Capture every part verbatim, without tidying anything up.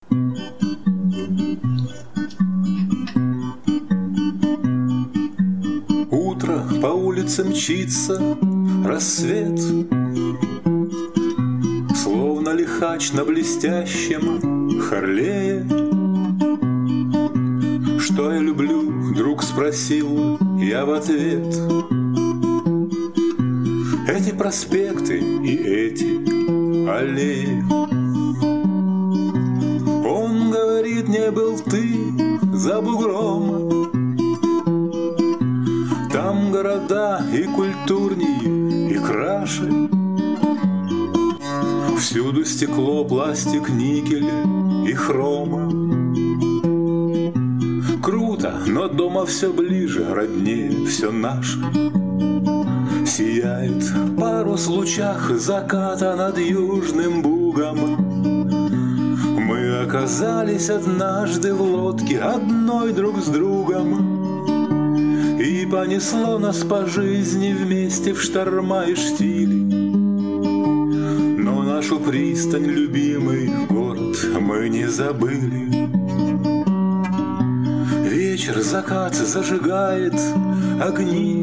Утро, по улице мчится рассвет, словно лихач на блестящем Харлее. Что я люблю, вдруг спросил я в ответ. Эти проспекты и эти аллеи. Он говорит, не был ты за бугром. Там города и культурней, и краше. Всюду стекло, пластик, никель и хрома. Круто, но дома все ближе, роднее, все наше. Сияет парус в лучах заката над Южным Бугом. Мы оказались однажды в лодке одной друг с другом. И понесло нас по жизни вместе в шторма и штили. Но нашу пристань, любимый город, мы не забыли. Вечер, закат зажигает огни.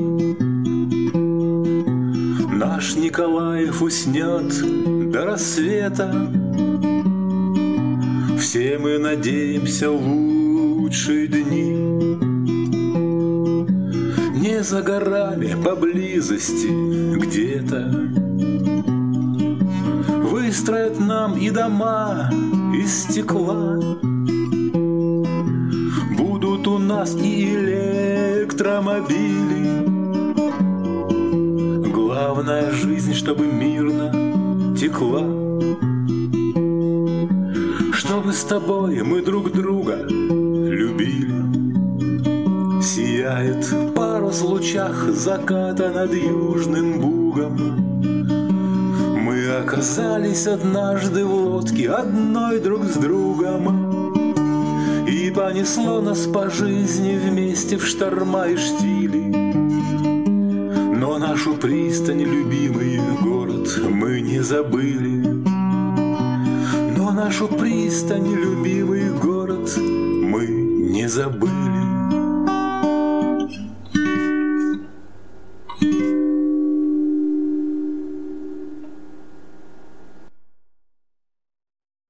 Наш Николаев уснет до рассвета. Все мы надеемся в лучшие дни. Не за горами, поблизости где-то выстроят нам и дома из стекла. Будут у нас и электромобили. Главная жизнь, чтобы мирно текла. Чтобы с тобой мы друг друга любили. Сияет парус в лучах заката над Южным Бугом. Мы оказались однажды в лодке одной друг с другом. И понесло нас по жизни вместе в шторма и штили. Но нашу пристань, любимый город, мы не забыли. Но нашу пристань, любимый город, мы не забыли.